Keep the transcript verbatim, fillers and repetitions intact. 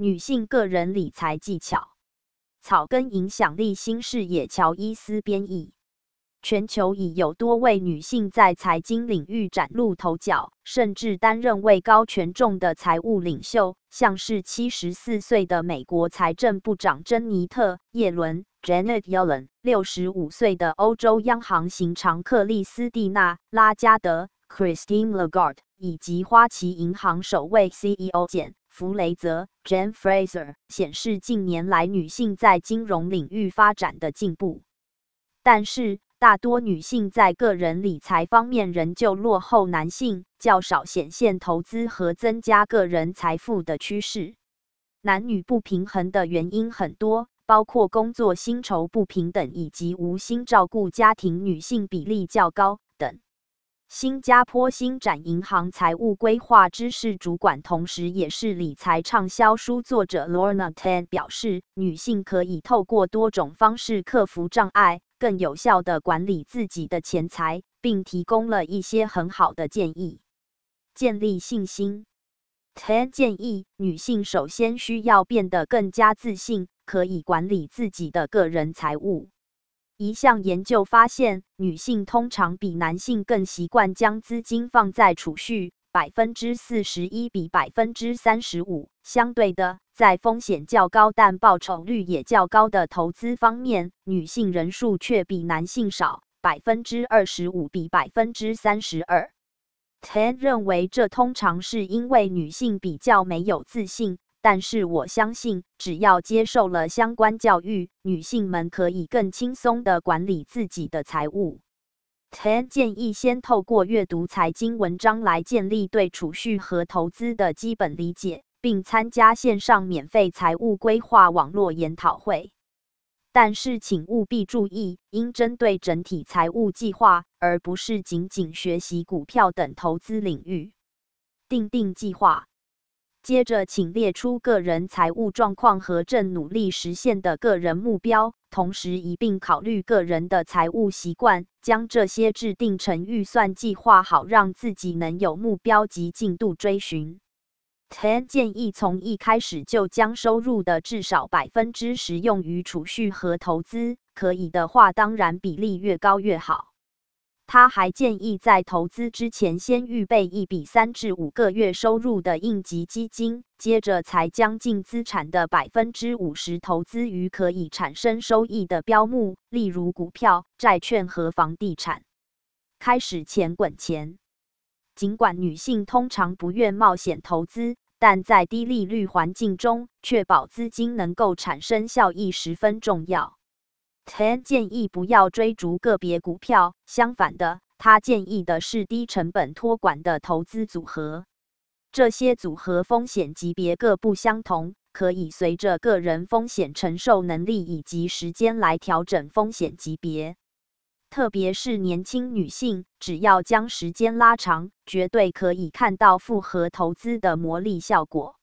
女性个人理财技巧，草根影响力新视野乔伊斯编译。全球已有多位女性在财经领域崭露头角，甚至担任位高权重的财务领袖，像是七十四岁的美国财政部长珍妮特·耶伦 （Janet Yellen）、六十五岁的欧洲央行行长克里斯蒂娜·拉加德 （Christine Lagarde） 以及花旗银行首位 C E O 简·弗雷泽 （Jane Fraser） 显示近年来女性在金融领域发展的进步。但是，大多女性在个人理财方面仍旧落后男性，较少显现投资和增加个人财富的趋势。男女不平衡的原因很多，包括工作薪酬不平等以及无心照顾家庭女性比例较高等。新加坡星展银行财务规划知识主管，同时也是理财畅销书作者 Lorna Tan 表示，女性可以透过多种方式克服障碍，更有效地管理自己的钱财，并提供了一些很好的建议。建立信心。Tan 建议，女性首先需要变得更加自信，可以管理自己的个人财务。一项研究发现，女性通常比男性更习惯将资金放在储蓄 百分之四十一 比 百分之三十五。相对的，在风险较高但报酬率也较高的投资方面，女性人数却比男性少 百分之二十五 比 百分之三十二。Tan 认为这通常是因为女性比较没有自信，但是我相信，只要接受了相关教育，女性们可以更轻松地管理自己的财务。Tan 建议先透过阅读财经文章来建立对储蓄和投资的基本理解，并参加线上免费财务规划网络研讨会。但是请务必注意，应针对整体财务计划，而不是仅仅学习股票等投资领域。订定计划。接着，请列出个人财务状况和正努力实现的个人目标，同时一并考虑个人的财务习惯，将这些制定成预算计划，好让自己能有目标及进度追寻。Tan 建议从一开始就将收入的至少 百分之十 用于储蓄和投资，可以的话当然比例越高越好。他还建议在投资之前先预备一笔三至五个月收入的应急基金，接着才将净资产的 百分之五十 投资于可以产生收益的标的，例如股票、债券和房地产。开始前滚钱。尽管女性通常不愿冒险投资，但在低利率环境中，确保资金能够产生效益十分重要。Tan 建议不要追逐个别股票，相反的，他建议的是低成本托管的投资组合。这些组合风险级别各不相同，可以随着个人风险承受能力以及时间来调整风险级别。特别是年轻女性，只要将时间拉长，绝对可以看到复合投资的魔力效果。